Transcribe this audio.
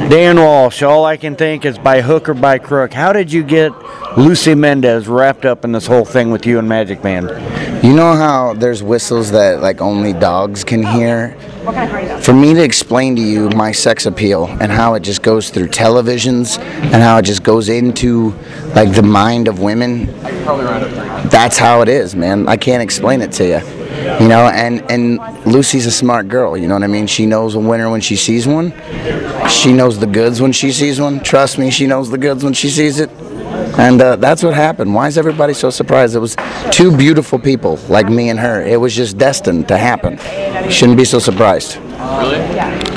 Dan Walsh, all I can think is by hook or by crook. How did you get Lucy Mendez wrapped up in this whole thing with you and Magic Man? You know how there's whistles that like only dogs can hear? For me to explain to you my sex appeal and how it just goes through televisions and how it just goes into like the mind of women, that's how it is, man. I can't explain it to you. You know, and Lucy's a smart girl, you know what I mean? She knows a winner when she sees one. She knows the goods when she sees one. Trust me, she knows the goods when she sees it. And that's what happened. Why is everybody so surprised? It was two beautiful people like me and her. It was just destined to happen. Shouldn't be so surprised. Really?